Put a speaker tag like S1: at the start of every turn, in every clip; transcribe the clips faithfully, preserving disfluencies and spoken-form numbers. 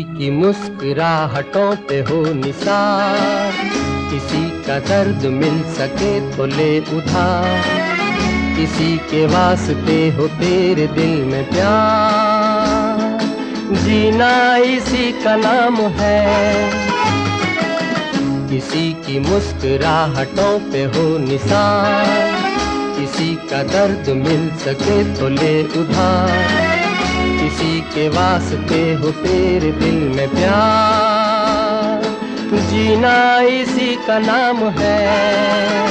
S1: किसी की मुस्कुराहटों पे हो निसार, किसी का दर्द मिल सके तो ले उधार, किसी के वास्ते हो तेरे दिल में प्यार, जीना इसी का नाम है। किसी की मुस्कुराहटों पे हो निसार, किसी का दर्द मिल सके तो ले उधार, किसी के वास्ते हो तेरे दिल में प्यार, जीना इसी का नाम है।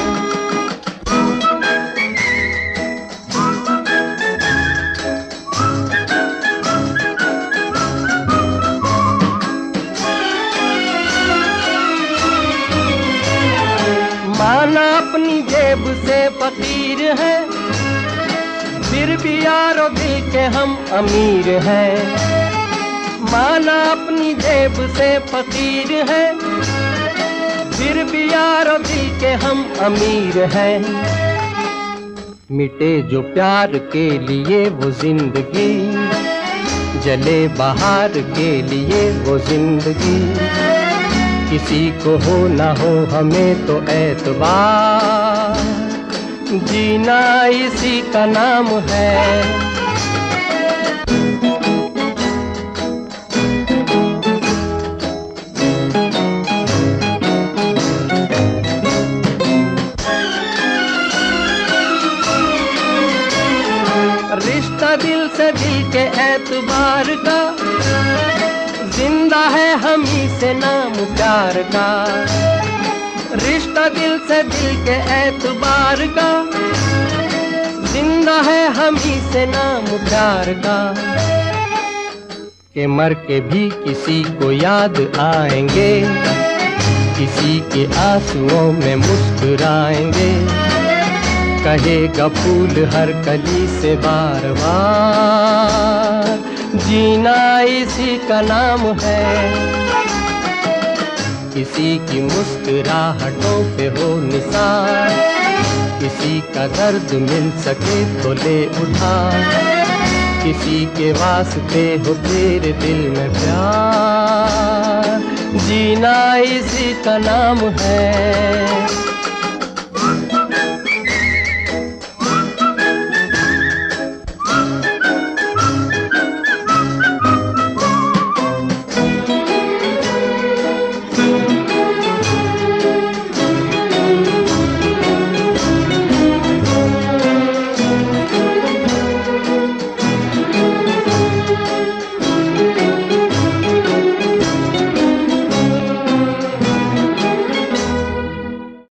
S1: माना अपनी जेब से फकीर है, फिर भी यारो दिल के हम अमीर हैं। माना अपनी जेब से फकीर है, फिर भी यारो दिल के हम अमीर हैं। मिटे जो प्यार के लिए वो जिंदगी, जले बहार के लिए वो जिंदगी, किसी को हो ना हो हमें तो एतबार, जीना इसी का नाम है। रिश्ता दिल से दिल के एतबार का, जिंदा है हम ही से नाम प्यार का। रिश्ता दिल से दिल के एतबार का, जिंदा है हम ही से नाम प्यार का। के मर के भी किसी को याद आएंगे, किसी के आंसुओं में मुस्कुराएंगे, कहेगा फूल हर कली से बार बार, जीना इसी का नाम है। किसी की मुस्कुराहटों पे हो निसार, किसी का दर्द मिल सके तो ले उधार, किसी के वास्ते हो तेरे दिल में प्यार, जीना इसी का नाम है।